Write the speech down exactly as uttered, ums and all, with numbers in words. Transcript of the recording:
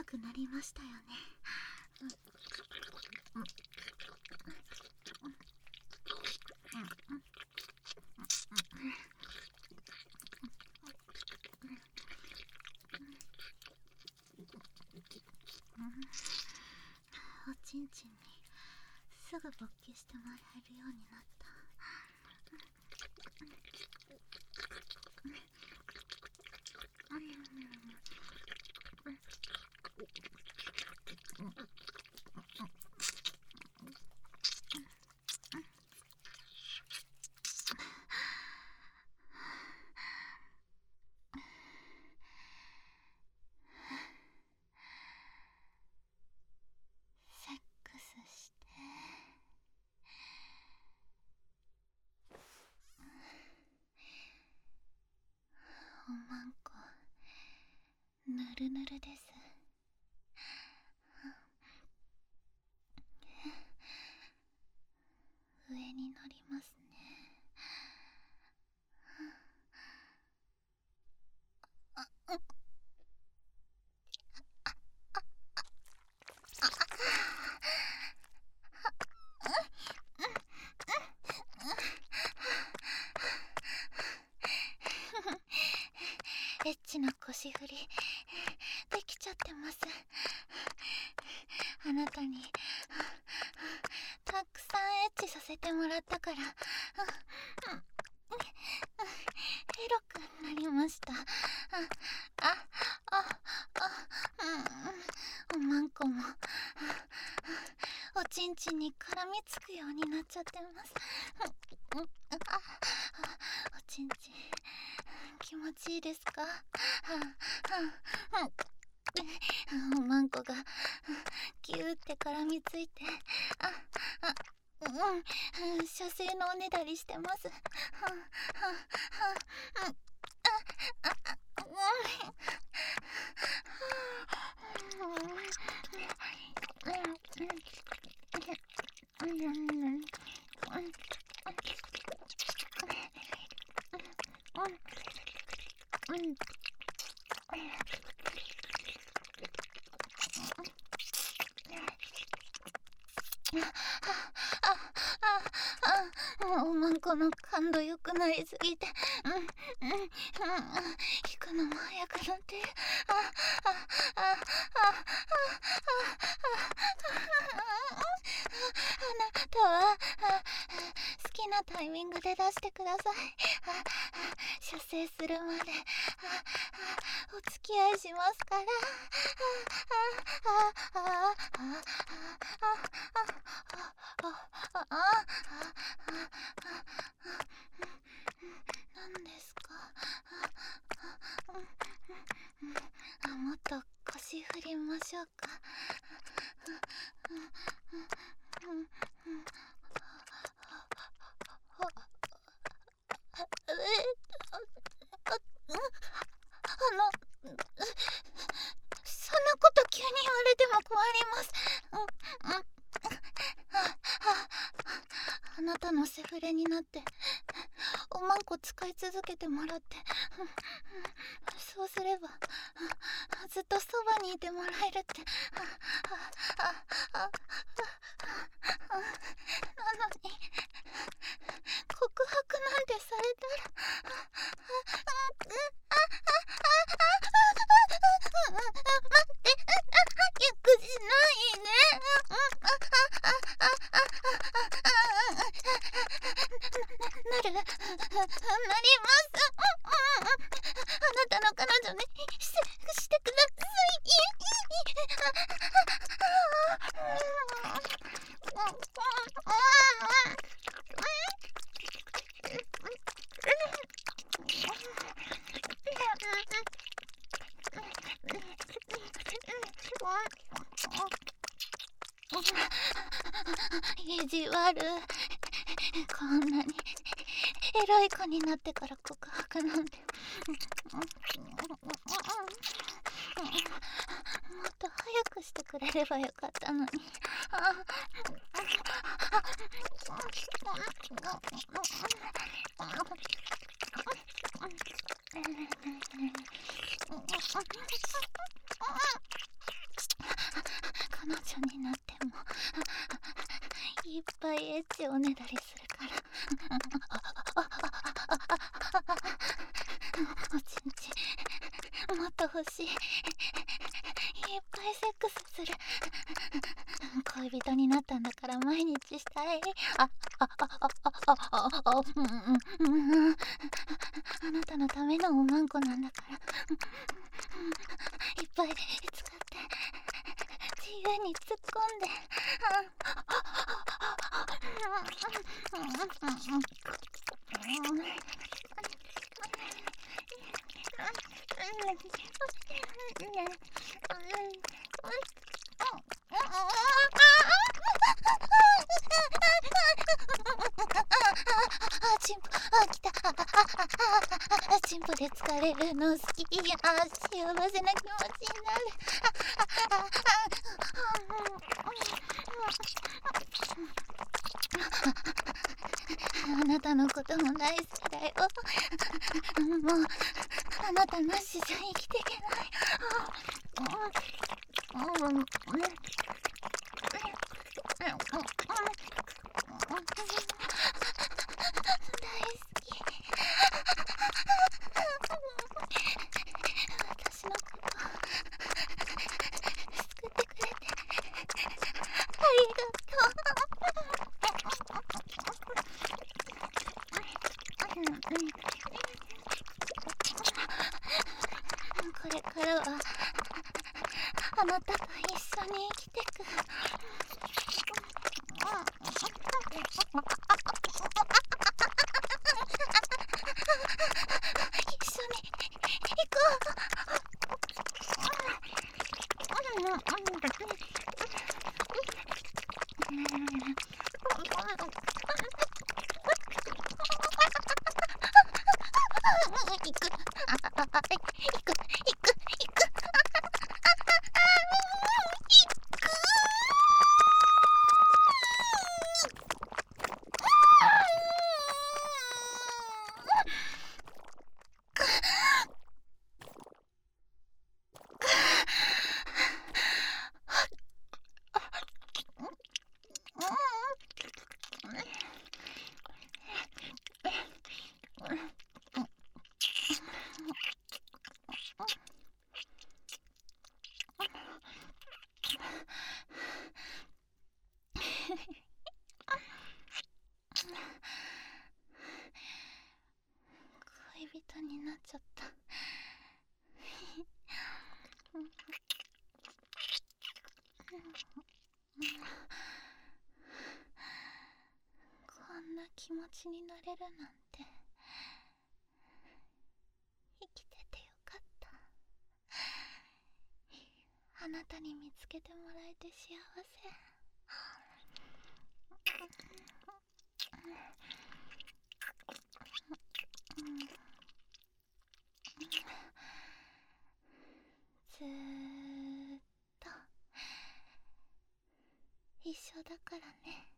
くなりましたよね。おちんちんにすぐ勃起してもらえるようになった。セックスしておまんこぬるぬるです。上に乗りますね。エッチな腰振りできちゃってます。あなたにたくさんエッチさせてもらったからエロくなりました。ああああ、おまんこもおちんちんに絡みつくようになっちゃってます。おちんちん気持ちいいですか？おまんこがギューって絡みついて、ああうん、射精のおねだりしてます。おまんこの感度良くなりすぎて、うんうんうん、引くのも早くなってる。あああああああなたは好きなタイミングで出してください。射精するまでお付き合いしますから。何ですか？もっと腰振りましょうか。あの、そんなこと急に言われても困ります。あなたのセフレになっておまんこ使い続けてもらって、そうすればずっとそばにいてもらえるって。なのに告白なんてされたら、待って早くしないで。なるなります。あなたの彼女にししてください。意地悪。こんなにエロい子になってから告白なんて。もっと早くしてくれればよかったのに。 女になってもいっぱいエッチおねだりするからおちんちもっと欲しい、いっぱいセックスする、恋人になったんだから毎日したい、ああああああああうんうんうん、あなたのためのおまんこなんだから、いっぱい使って自由に突っ込んで、チンポ、あ、来た、チンポで疲れるの好き、あ、幸せな気持ちになる、あなたのことも大好きだよ、もうあなたなしじゃ生きていけない、私のこと救ってくれてありがとう。これからはあなたと一緒に生きてく。一緒に行こう。行く、あ、あ、行く、行く、行く。恋人になっちゃった。こんな気持ちになれるなんて、生きててよかった。あなたに見つけてもらえて幸せ。ずーっと一緒だからね。